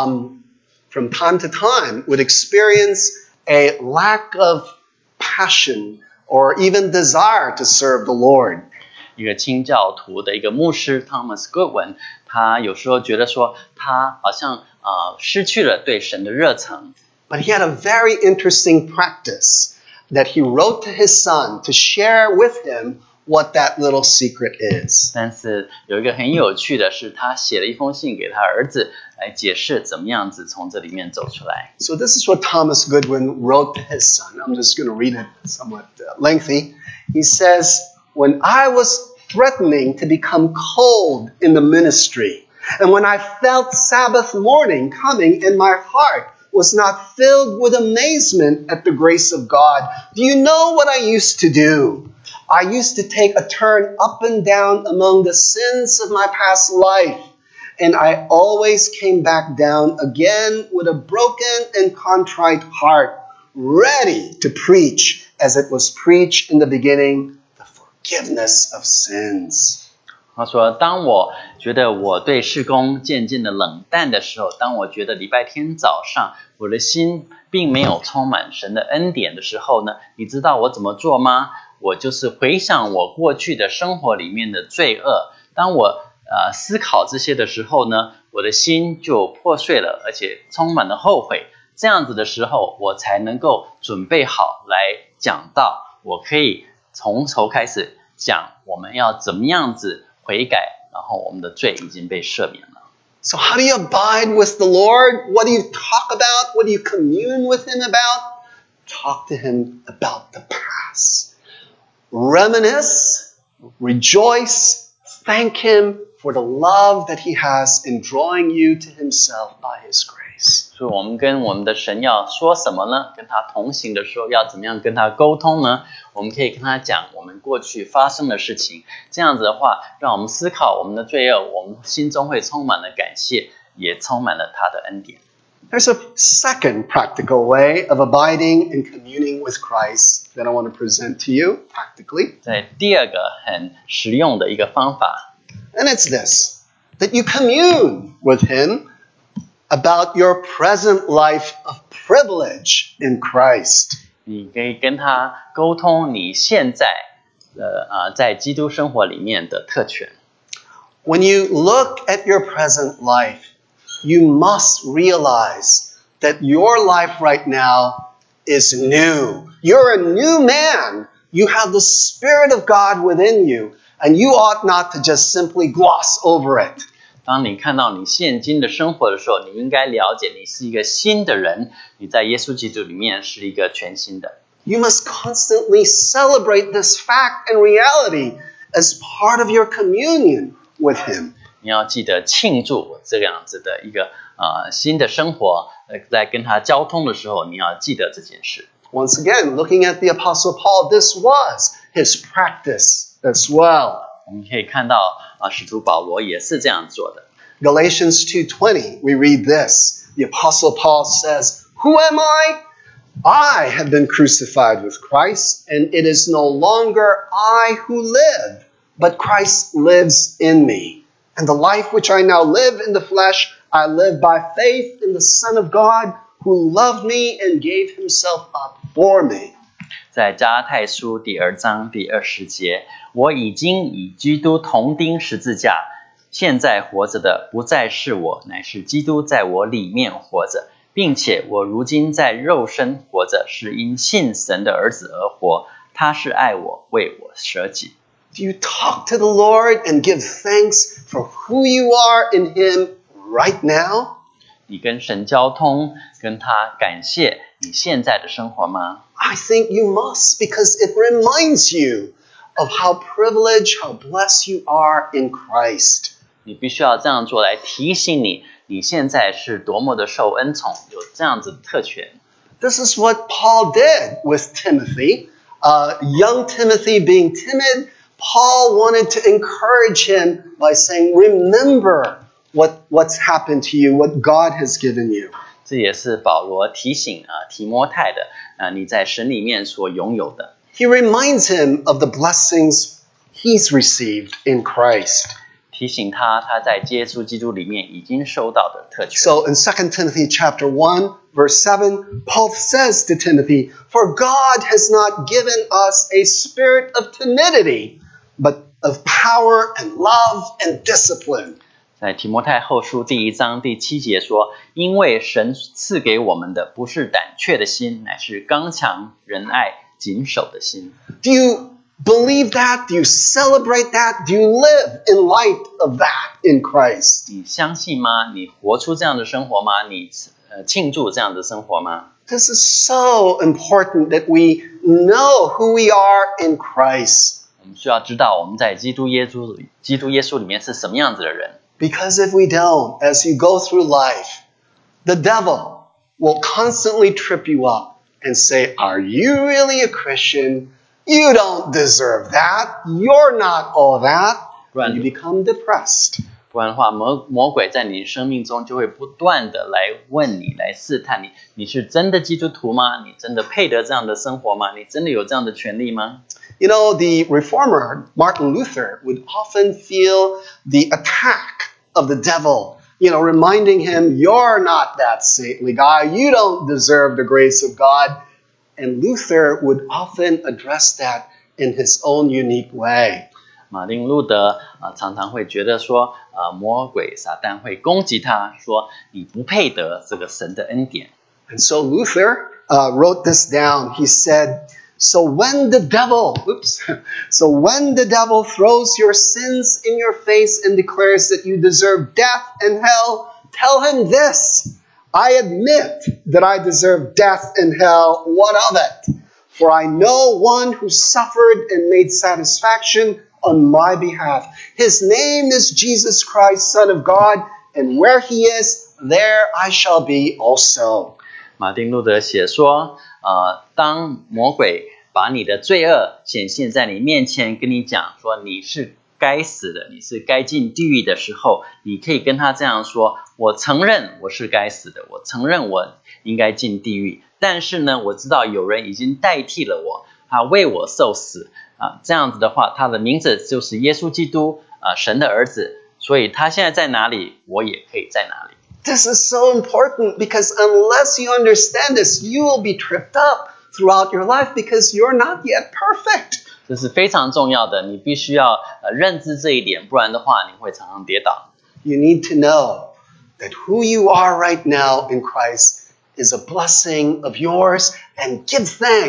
from time to time, would experience a lack of passion or even desire to serve the Lord. 一个清教徒的一个牧师 Thomas Goodwin， 他有时候觉得说，他好像失去了对神的热忱。 But he had a very interesting practice that he wrote to his son to share with him what that little secret is. 但是有一个很有趣的是，他写了一封信给他儿子，来解释怎么样子从这里面走出来。 So this is what Thomas Goodwin wrote to his son. I'm just going to read it somewhat lengthy. He says, "When I was threatening to become cold in the ministry, and when I felt Sabbath morning coming and my heart was not filled with amazement at the grace of God, do you know what I used to do? I used to take a turn up and down among the sins of my past life, and I always came back down again with a broken and contrite heart, ready to preach as it was preached in the beginning, the forgiveness of sins." 他说，当我觉得我对事工渐渐的冷淡的时候，当我觉得礼拜天早上我的心并没有充满神的恩典的时候呢，你知道我怎么做吗？我就是回想我过去的生活里面的罪恶，当我思考这些的时候呢，我的心就破碎了，而且充满了后悔。这样子的时候，我才能够准备好来讲道，我可以从头开始讲我们要怎么样子悔改，然后我们的罪已经被赦免了。 So how do you abide with the Lord? What do you talk about? What do you commune with Him about? Talk to Him about the past. Reminisce, rejoice, thank Him for the love that He has in drawing you to Himself by His grace. 所以我们跟我们的神要说什么呢？跟他同行的时候要怎么样跟他沟通呢？我们可以跟他讲我们过去发生的事情，这样子的话，让我们思考我们的罪恶，我们心中会充满了感谢，也充满了他的恩典。 There's a second practical way of abiding and communing with Christ that I want to present to you practically. 在第二个很实用的一个方法， And it's this, that you commune with Him about your present life of privilege in Christ. 你可以跟他沟通你现在在基督生活里面的特权。 When you look at your present life, you must realize that your life right now is new. You're a new man. You have the Spirit of God within you. And you ought not to just simply gloss over it. 当你看到你现今的生活的时候，你应该了解你是一个新的人，你在耶稣基督里面是一个全新的。 You must constantly celebrate this fact and reality as part of your communion with Him. 你要记得庆祝这样子的一个新的生活，在跟他交通的时候，你要记得这件事。 Once again, looking at the Apostle Paul, this was his practice as well. 我们可以看到使徒保罗也是这样做的。 Galatians 2:20, we read this. The Apostle Paul says, "Who am I? I have been crucified with Christ, and it is no longer I who live, but Christ lives in me. And the life which I now live in the flesh, I live by faith in the Son of God, who loved me and gave himself up for me." 在加拉太书第2章第20节，我已经与基督同钉十字架，现在活着的不再是我，乃是基督在我里面活着，并且我如今在肉身活着，是因信神的儿子而活，他是爱我，为我舍己。 Do you talk to the Lord and give thanks for who you are in Him right now? 你跟神交通，跟他感谢你现在的生活吗？ I think you must, because it reminds you of how privileged, how blessed you are in Christ. 你必须要这样做来提醒你，你现在是多么的受恩宠，有这样子的特权。 This is what Paul did with Timothy. Young Timothy being timid, Paul wanted to encourage him by saying, remember what's happened to you, what God has given you. 这也是保罗提醒提摩太的你在神里面所拥有的。 He reminds him of the blessings he's received in Christ. 提醒他在耶稣基督里面已经收到的特权。 So in 2 Timothy chapter 1, verse 7, Paul says to Timothy, "For God has not given us a spirit of timidity, but of power and love and discipline." 在提摩太后书第1章第7节说，因为神赐给我们的不是胆怯的心，乃是刚强、仁爱、谨守的心。 Do you believe that? Do you celebrate that? Do you live in light of that in Christ? 你相信吗？你活出这样的生活吗？你庆祝这样的生活吗？ This is so important that we know who we are in Christ. 我们需要知道我们在基督耶稣里面是什么样子的人。 Because if we don't, as you go through life, the devil will constantly trip you up and say, "Are you really a Christian? You don't deserve that. You're not all that." And you become depressed. 不然的话，魔鬼在你生命中就会不断的来问你，来试探你，你是真的基督徒吗？你真的配得这样的生活吗？你真的有这样的权利吗？ You know, the reformer, Martin Luther, would often feel the attack of the devil, reminding him, "You're not that saintly guy. You don't deserve the grace of God." And Luther would often address that in his own unique way. 马丁路德常常会觉得说，魔鬼撒旦会攻击他，说你不配得这个神的恩典。 And so Luther wrote this down. He said, So when the devil throws your sins in your face and declares that you deserve death and hell, tell him this: I admit that I deserve death and hell. What of it? For I know one who suffered and made satisfaction on my behalf. His name is Jesus Christ, Son of God, and where he is, there I shall be also. 马丁路德写说，当魔鬼把你的罪恶显现在你面前，跟你讲说你是该死的，你是该进地狱的时候，你可以跟他这样说：我承认我是该死的，我承认我应该进地狱，但是呢，我知道有人已经代替了我，他为我受死这样子的话，他的名字就是耶稣基督神的儿子，所以他现在在哪里，我也可以在哪里。 This is so important because unless you understand this, you will be tripped up throughout your life because you're not yet perfect. 这是非常重要的，你必须要认知这一点，不然的话你会常常跌倒。 You need to know that who you are right now in Christ is a blessing of yours, and give thanks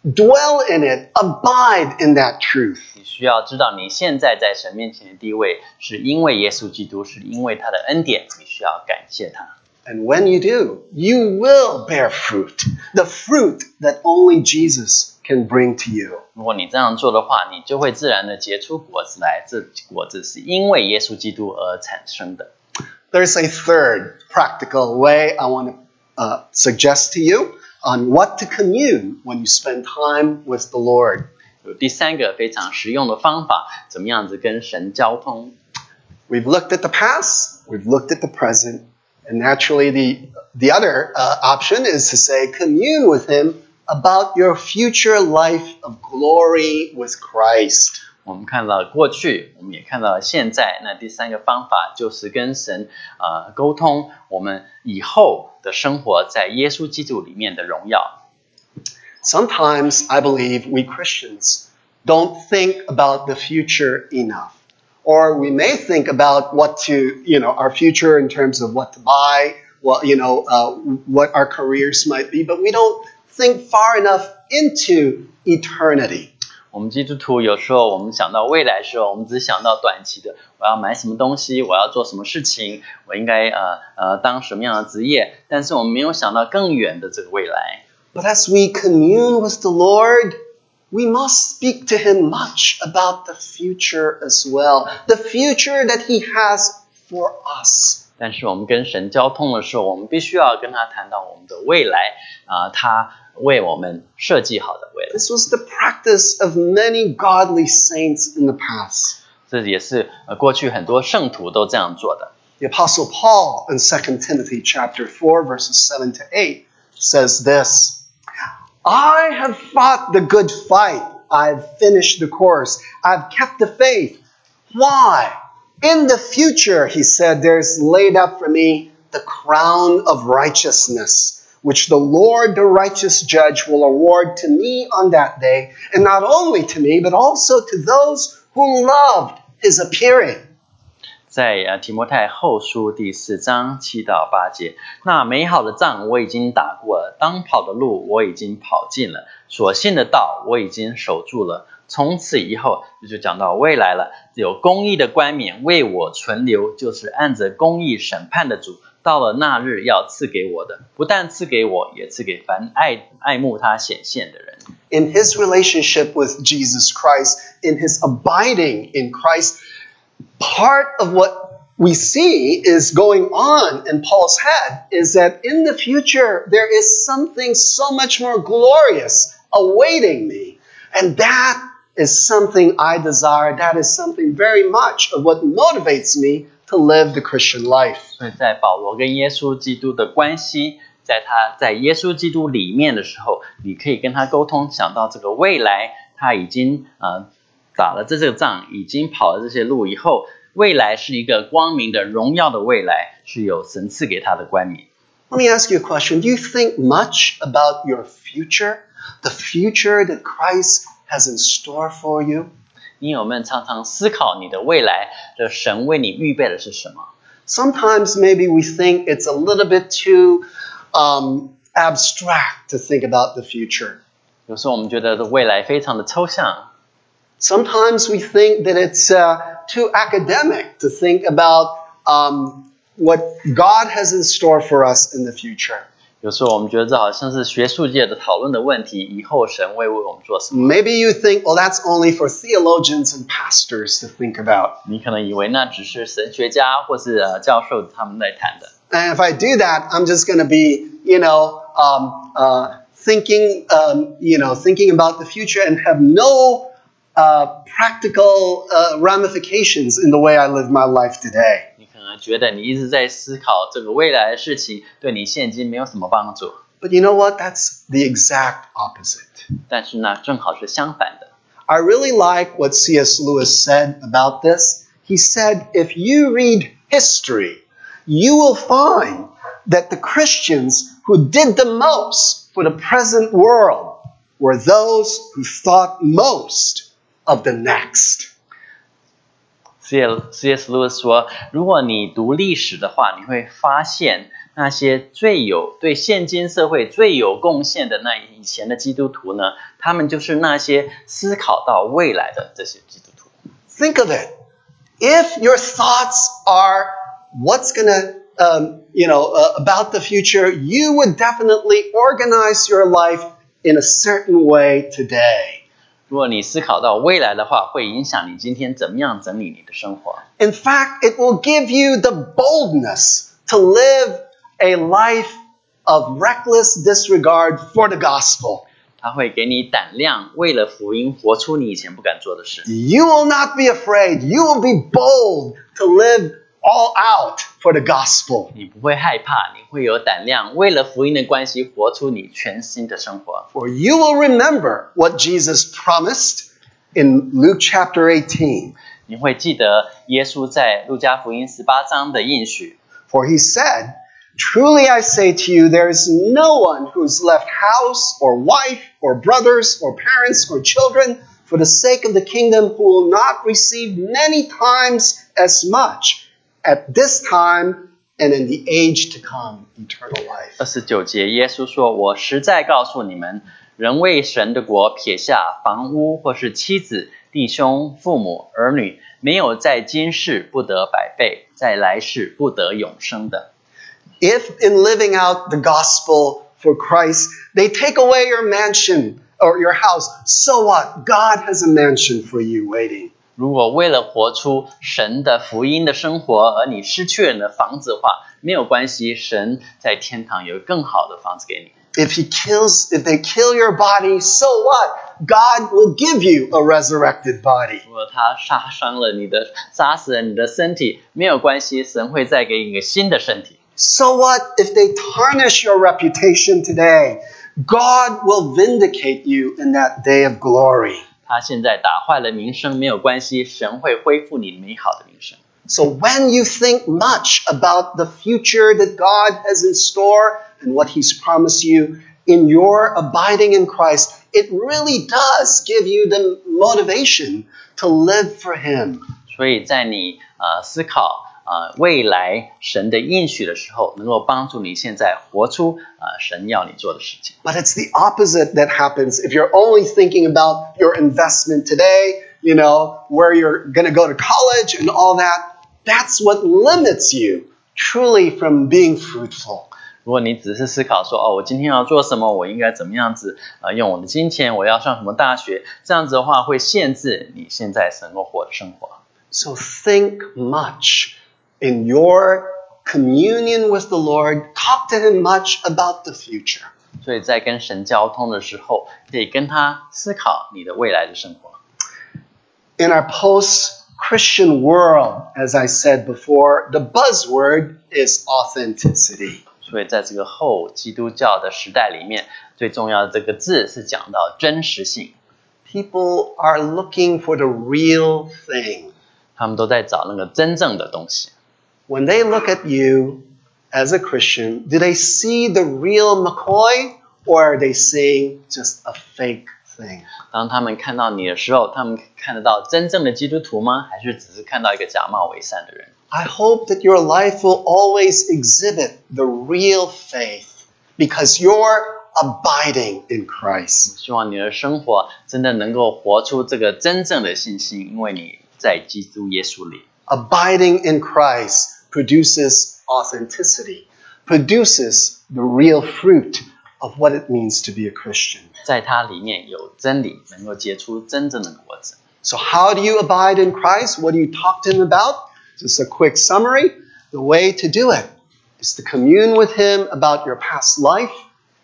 dwell in it, abide in that truth. 你需要知道你现在在神面前的地位是因为耶稣基督，是因为他的恩典，你需要感谢他。 And when you do, you will bear fruit, the fruit that only Jesus can bring to you. 如果你这样做的话，你就会自然的结出果子来，这果子是因为耶稣基督而产生的。 There's a third practical way I want to suggest to you on what to commune when you spend time with the Lord. 有第三个非常实用的方法，怎么样子跟神交通。 We've looked at the past, we've looked at the present, and naturally the other option is to say commune with Him about your future life of glory with Christ. 我们看到了过去，我们也看到了现在。那第三个方法就是跟神沟通，我们以后的生活在耶稣基督里面的荣耀。 Sometimes I believe we Christians don't think about the future enough. Or we may think about what to, our future in terms of what to buy, what our careers might be, but we don't think far enough into eternity. 我们基督徒有时候我们想到未来的时候，我们只想到短期的，我要买什么东西，我要做什么事情，我应该当什么样的职业，但是我们没有想到更远的这个未来。 But as we commune with the Lord, we must speak to Him much about the future as well, the future that He has for us. 但是我们跟神交通的时候，我们必须要跟他谈到我们的未来他为我们设计好的未来。 This was the practice of many godly saints in the past. 这也是过去很多圣徒都这样做的。 The Apostle Paul in 2 Timothy chapter 4 verses 7 to 8 says this, I have fought the good fight. I've finished the course. I've kept the faith. Why? In the future, he said, there's laid up for me the crown of righteousness, which the Lord, the righteous judge, will award to me on that day, and not only to me, but also to those who loved his appearing. 在提摩太后书第4章7到8节，那美好的仗我已经打过了，当跑的路我已经跑尽了，所信的道我已经守住了。从此以后，这就讲到未来了，有公义的冠冕为我存留，就是按着公义审判的主，到了那日要赐给我的，不但赐给我，也赐给凡爱慕他显现的人。 In his relationship with Jesus Christ, in his abiding in Christ, part of what we see is going on in Paul's head is that in the future, there is something so much more glorious awaiting me. And that is something I desire. That is something very much of what motivates me to live the Christian life. 所以在保罗跟耶稣基督的关系，在他在耶稣基督里面的时候，你可以跟他沟通，想到这个未来，他已经打了这个仗，已经跑了这些路以后，未来是一个光明的荣耀的未来，是有神赐给他的冠冕。 Let me ask you a question. Do you think much about your future? The future that Christ has in store for you? 你有没有常常思考你的未来的神为你预备的是什么？ Sometimes maybe we think it's a little bit too abstract to think about the future. 有时候我们觉得未来非常的抽象。 Sometimes we think that it's too academic to think about what God has in store for us in the future. 有时候我们觉得这好像是学术界的讨论的问题，以后神会为我们做什么？ Maybe you think, well, that's only for theologians and pastors to think about. 你可能以为那只是神学家或是教授他们在谈的。 And if I do that, I'm just going to be, thinking about the future and have no practical ramifications in the way I live my life today. 你可能觉得你一直在思考这个未来的事情，对你现今没有什么帮助。 But you know what? That's the exact opposite. 但是呢，正好是相反的。 I really like what C.S. Lewis said about this. He said, if you read history, you will find that the Christians who did the most for the present world were those who thought most of the next. C.S. Lewis 说，如果你读历史的话，你会发现那些对现今社会最有贡献的那以前的基督徒呢，他们就是那些思考到未来的这些基督徒。 Think of it. If your thoughts are what's going to, about the future, you would definitely organize your life in a certain way today. 如果你思考到未来的话，会影响你今天怎么样整理你的生活。 In fact, it will give you the boldness to live a life of reckless disregard for the gospel. 它会给你胆量，为了福音活出你以前不敢做的事。 You will not be afraid. You will be bold to live all out for the gospel. 你不会害怕，你会有胆量，为了福音的关系活出你全新的生活。 For you will remember what Jesus promised in Luke chapter 18. 你会记得耶稣在路加福音18章的应许。 For he said, Truly I say to you, there is no one who's left house or wife or brothers or parents or children for the sake of the kingdom who will not receive many times as much at this time and in the age to come, eternal life. 29节，耶稣说：“我实在告诉你们，人为神的国撇下房屋或是妻子、弟兄、父母、儿女，没有在今世不得百倍，在来世不得永生的。” If in living out the gospel for Christ, they take away your mansion or your house, so what? God has a mansion for you waiting. 如果为了活出神的福音的生活，而你失去了你的房子的话，没有关系，神在天堂有更好的房子给你。 If they kill your body, so what? God will give you a resurrected body. 如果他杀死了你的身体，没有关系，神会再给你一个新的身体。 So what if they tarnish your reputation today? God will vindicate you in that day of glory. 他现在打坏了名声，没有关系，神会恢复你美好的名声。 So when you think much about the future that God has in store and what He's promised you in your abiding in Christ, it really does give you the motivation to live for Him. 所以在你思考未来神的应许的时候，能够帮助你现在活出神要你做的事情。 But it's the opposite that happens if you're only thinking about your investment today, where you're going to go to college and all that. That's what limits you truly from being fruitful. 如果你只是思考说，我今天要做什么，我应该怎么样子用我的金钱，我要上什么大学，这样子的话会限制你现在能够活的生活。 So think much in your communion with the Lord. Talk to Him much about the future. 所以在跟神交通的时候，可以跟他思考你的未来的生活。 In our post-Christian world, as I said before, the buzzword is authenticity. 所以在这个后基督教的时代里面，最重要的这个字是讲到真实性。 People are looking for the real thing. 他们都在找那个真正的东西。 When they look at you as a Christian, do they see the real McCoy or are they seeing just a fake thing? 当他们看到你的时候，他们看得到真正的基督徒吗？还是只是看到一个假冒伪善的人？ I hope that your life will always exhibit the real faith because you're abiding in Christ. 希望你的生活真的能够活出这个真正的信心，因为你在基督耶稣里。 Abiding in Christ produces authenticity, produces the real fruit of what it means to be a Christian. 在它里面有真理，能够结出真正的果子。 So how do you abide in Christ? What do you talk to Him about? Just a quick summary. The way to do it is to commune with Him about your past life,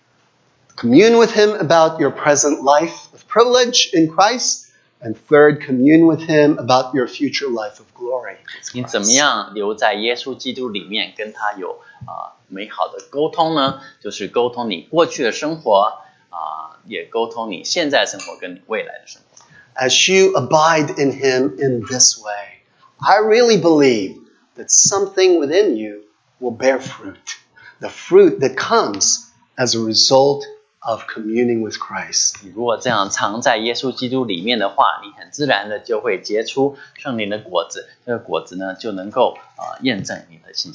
commune with Him about your present life of privilege in Christ, and third, commune with Him about your future life of glory. 你怎么样留在耶稣基督里面，跟他有美好的沟通呢？就是沟通你过去的生活也沟通你现在的生活跟你未来的生活。 As you abide in Him in this way, I really believe that something within you will bear fruit. The fruit that comes as a result of communing with Christ. 你如果这样藏在耶稣基督里面的话，你很自然的就会结出圣灵的果子。这个果子呢，就能够验证你的信心。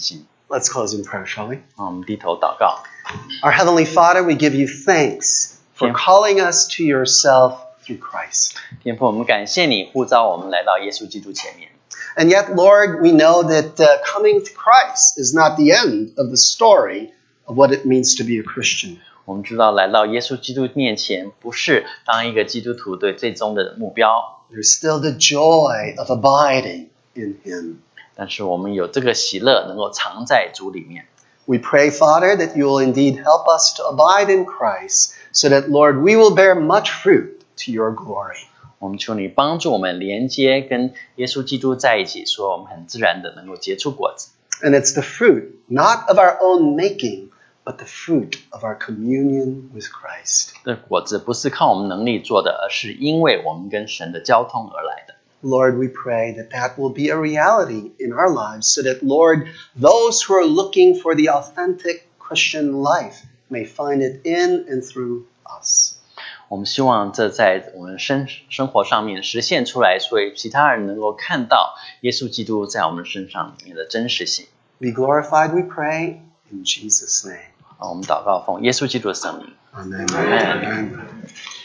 Let's close in prayer, shall we? 我们低头祷告。 Our Heavenly Father, we give you thanks for calling us to yourself through Christ. 天父，我们感谢你呼召我们来到耶稣基督前面。 And yet, Lord, we know that coming to Christ is not the end of the story of what it means to be a Christian. 我们知道来到耶稣基督面前，不是当一个基督徒对最终的目标， There's still the joy of abiding in Him. 但是我们有这个喜乐能够藏在主里面。 We pray, Father, that you will indeed help us to abide in Christ, so that, Lord, we will bear much fruit to your glory. 我们求你帮助我们连接跟耶稣基督在一起，说我们很自然的能够结出果子。 And it's the fruit, not of our own making, but the fruit of our communion with Christ. 这果子不是靠我们能力做的，而是因为我们跟神的交通而来的。 Lord, we pray that that will be a reality in our lives, so that, Lord, those who are looking for the authentic Christian life may find it in and through us. 我们希望这在我们生活上面实现出来，所以其他人能够看到耶稣基督在我们身上里面的真实性。 Be glorified, we pray, in Jesus' name. 我们祷告奉耶稣基督的圣名。 Amen. Amen. Amen.